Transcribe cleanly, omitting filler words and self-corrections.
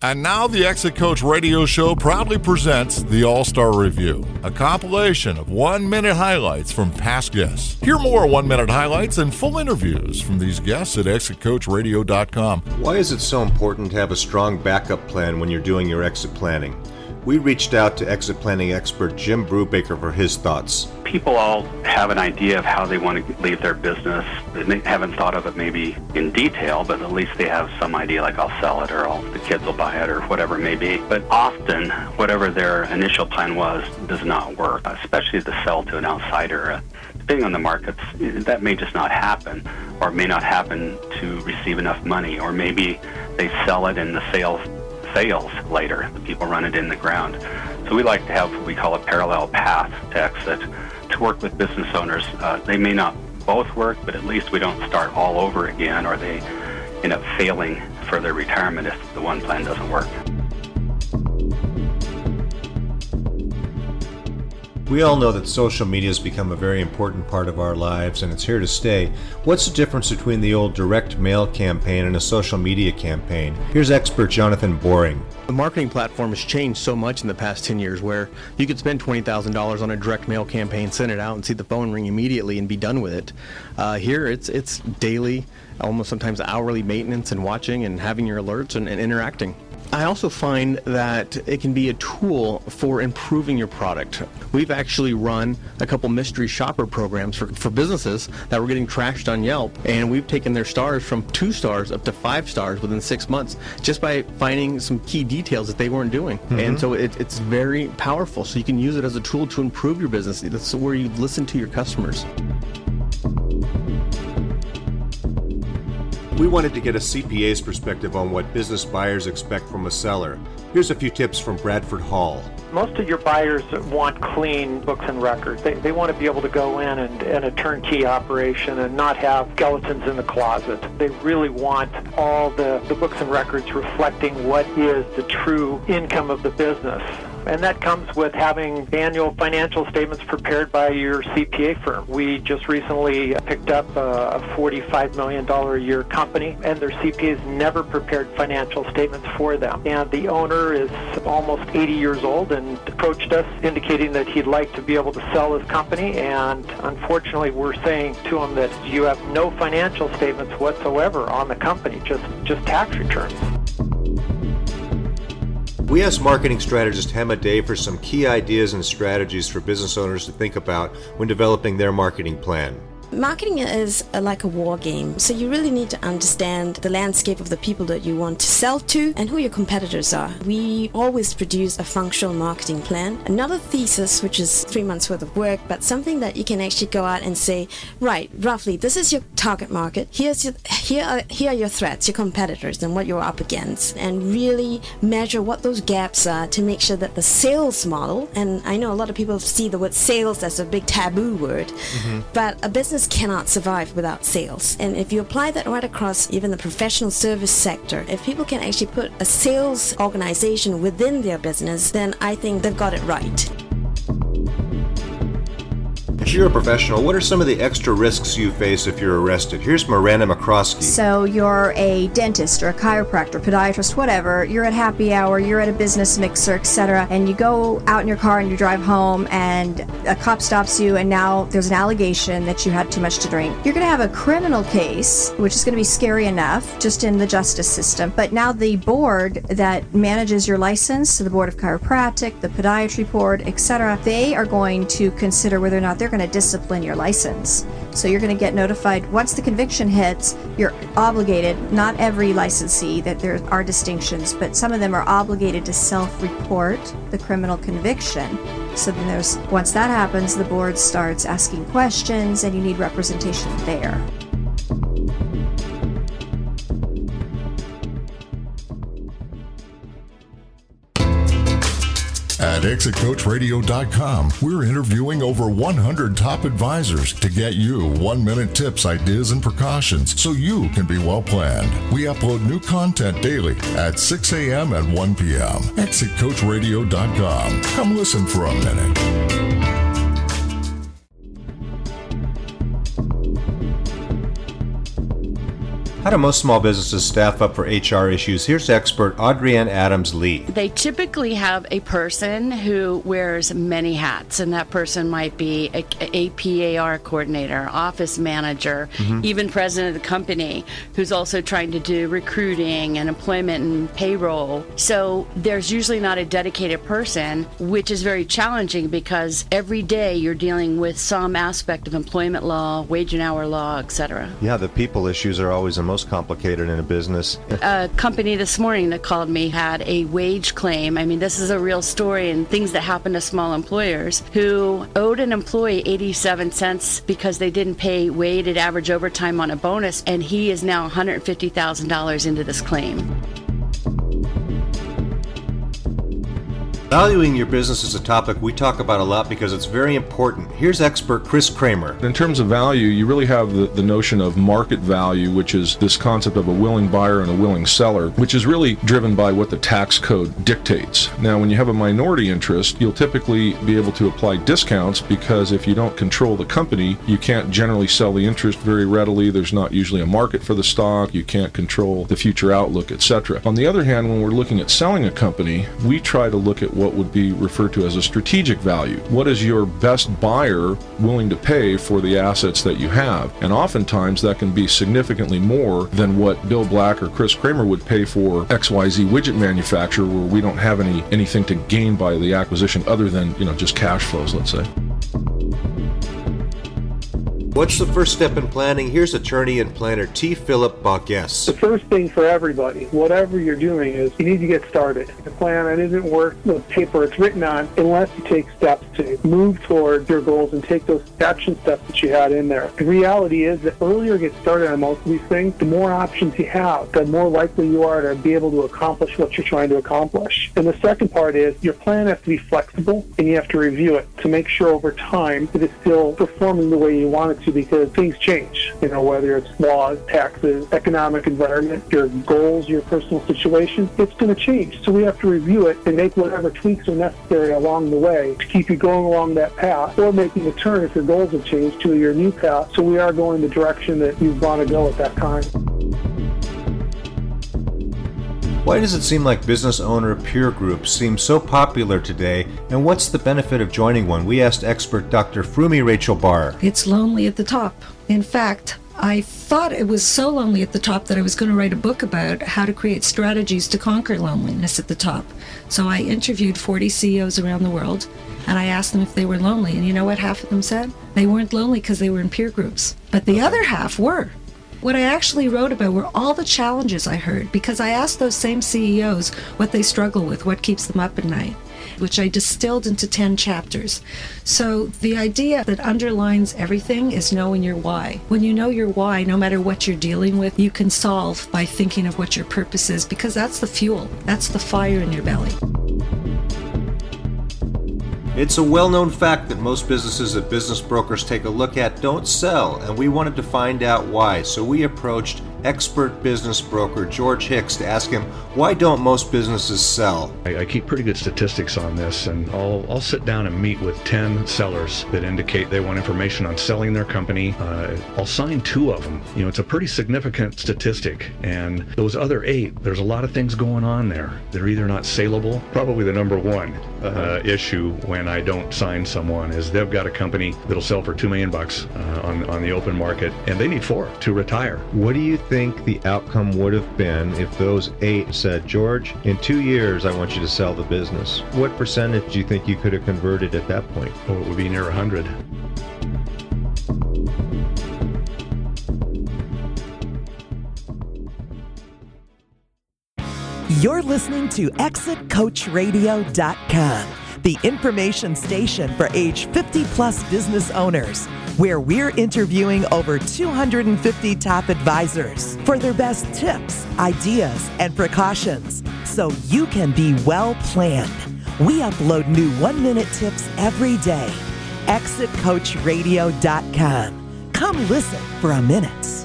And now the Exit Coach Radio Show proudly presents the All-Star Review, a compilation of 1-minute highlights from past guests. Hear more 1-minute highlights and full interviews from these guests at exitcoachradio.com. Why is it so important to have a strong backup plan when you're doing your exit planning? We reached out to exit planning expert Jim Brubaker for his thoughts. People all have an idea of how they want to leave their business. They haven't thought of it maybe in detail, but at least they have some idea, like I'll sell it or the kids will buy it or whatever it may be. But often, whatever their initial plan was does not work, especially to sell to an outsider. Depending on the markets, that may just not happen, or may not happen to receive enough money, or maybe they sell it and the sales later. The people run it in the ground. So we like to have what we call a parallel path to exit to work with business owners. They may not both work, but at least we don't start all over again, or they end up failing for their retirement if the one plan doesn't work. We all know that social media has become a very important part of our lives, and it's here to stay. What's the difference between the old direct mail campaign and a social media campaign? Here's expert Jonathan Boring. The marketing platform has changed so much in the past 10 years where you could spend $20,000 on a direct mail campaign, send it out, and see the phone ring immediately and be done with it. Here, it's daily, almost sometimes hourly maintenance and watching and having your alerts and interacting. I also find that it can be a tool for improving your product. We've actually run a couple mystery shopper programs for businesses that were getting trashed on Yelp, and we've taken their stars from 2 stars up to 5 stars within 6 months just by finding some key details that they weren't doing. Mm-hmm. And so it's very powerful. So you can use it as a tool to improve your business. That's where you listen to your customers. We wanted to get a CPA's perspective on what business buyers expect from a seller. Here's a few tips from Bradford Hall. Most of your buyers want clean books and records. They want to be able to go in and a turnkey operation and not have skeletons in the closet. They really want all the books and records reflecting what is the true income of the business. And that comes with having annual financial statements prepared by your CPA firm. We just recently picked up a $45 million a year company, and their CPAs never prepared financial statements for them. And the owner is almost 80 years old and approached us indicating that he'd like to be able to sell his company. And unfortunately, we're saying to him that you have no financial statements whatsoever on the company, just tax returns. We asked marketing strategist Hema Day for some key ideas and strategies for business owners to think about when developing their marketing plan. Marketing is like a war game, so you really need to understand the landscape of the people that you want to sell to and who your competitors are. We always produce a functional marketing plan, another thesis, which is 3 months worth of work, but something that you can actually go out and say, right, roughly, this is your target market, here are your threats, your competitors, and what you're up against, and really measure what those gaps are to make sure that the sales model, and I know a lot of people see the word sales as a big taboo word, but a business cannot survive without sales. And if you apply that right across even the professional service sector, if people can actually put a sales organization within their business, then I think they've got it right. If you're a professional, what are some of the extra risks you face if you're arrested? Here's Miranda McCroskey. So you're a dentist or a chiropractor, podiatrist, whatever. You're at happy hour, you're at a business mixer, etc. And you go out in your car and you drive home and a cop stops you and now there's an allegation that you had too much to drink. You're going to have a criminal case, which is going to be scary enough just in the justice system. But now the board that manages your license, so the Board of Chiropractic, the Podiatry Board, etc., they are going to consider whether or not they're going to discipline your license. So you're going to get notified once the conviction hits. You're obligated, not every licensee, that there are distinctions, but some of them are obligated to self-report the criminal conviction. So then once that happens, the board starts asking questions and you need representation there. At ExitCoachRadio.com, we're interviewing over 100 top advisors to get you 1-minute tips, ideas, and precautions so you can be well planned. We upload new content daily at 6 a.m. and 1 p.m. ExitCoachRadio.com. Come listen for a minute. How do most small businesses staff up for HR issues? Here's expert Audrienne Adams-Lee. They typically have a person who wears many hats, and that person might be a PAR coordinator, office manager, even president of the company, who's also trying to do recruiting and employment and payroll. So there's usually not a dedicated person, which is very challenging because every day you're dealing with some aspect of employment law, wage and hour law, etc. Yeah, the people issues are always the most complicated in a business. A company this morning that called me had a wage claim. I mean, this is a real story and things that happen to small employers who owed an employee 87 cents because they didn't pay weighted average overtime on a bonus, and he is now $150,000 into this claim. Valuing your business is a topic we talk about a lot because it's very important. Here's expert Chris Kramer. In terms of value, you really have the notion of market value, which is this concept of a willing buyer and a willing seller, which is really driven by what the tax code dictates. Now, when you have a minority interest, you'll typically be able to apply discounts because if you don't control the company, you can't generally sell the interest very readily. There's not usually a market for the stock. You can't control the future outlook, etc. On the other hand, when we're looking at selling a company, we try to look at what would be referred to as a strategic value. What is your best buyer willing to pay for the assets that you have? And oftentimes that can be significantly more than what Bill Black or Chris Kramer would pay for XYZ widget manufacturer, where we don't have anything to gain by the acquisition other than, just cash flows, let's say. What's the first step in planning? Here's attorney and planner T. Philip Baugues. The first thing for everybody, whatever you're doing, is you need to get started. The plan, it isn't worth the paper it's written on unless you take steps to move toward your goals and take those action steps that you had in there. The reality is that earlier you get started on most of these things, the more options you have, the more likely you are to be able to accomplish what you're trying to accomplish. And the second part is your plan has to be flexible and you have to review it to make sure over time that it's still performing the way you want it to, because things change, whether it's laws, taxes, economic environment, your goals, your personal situation, it's going to change. So we have to review it and make whatever tweaks are necessary along the way to keep you going along that path, or making a turn if your goals have changed to your new path, so we are going the direction that you want to go at that time. Why does it seem like business owner peer groups seem so popular today, and what's the benefit of joining one? We asked expert Dr. Frumi Rachel Barr. It's lonely at the top. In fact, I thought it was so lonely at the top that I was going to write a book about how to create strategies to conquer loneliness at the top. So I interviewed 40 CEOs around the world, and I asked them if they were lonely, and you know what half of them said? They weren't lonely because they were in peer groups, but the other half were. What I actually wrote about were all the challenges I heard, because I asked those same CEOs what they struggle with, what keeps them up at night, which I distilled into 10 chapters. So the idea that underlines everything is knowing your why. When you know your why, no matter what you're dealing with, you can solve by thinking of what your purpose is, because that's the fuel, that's the fire in your belly. It's a well-known fact that most businesses that business brokers take a look at don't sell, and we wanted to find out why. So we approached expert business broker George Hicks to ask him, why don't most businesses sell? I keep pretty good statistics on this, and I'll sit down and meet with 10 sellers that indicate they want information on selling their company. I'll sign 2 of them. It's a pretty significant statistic, and those other 8, there's a lot of things going on there. They're either not saleable. Probably the number one issue when I don't sign someone is they've got a company that'll sell for $2 million on the open market, and they need 4 to retire. What do you think the outcome would have been if those 8 said, George, in 2 years I want you to sell the business? What percentage do you think you could have converted at that point? Oh, it would be near 100. You're listening to ExitCoachRadio.com, the information station for age 50-plus business owners, where we're interviewing over 250 top advisors for their best tips, ideas, and precautions, so you can be well planned. We upload new 1-minute tips every day. ExitCoachRadio.com. Come listen for a minute.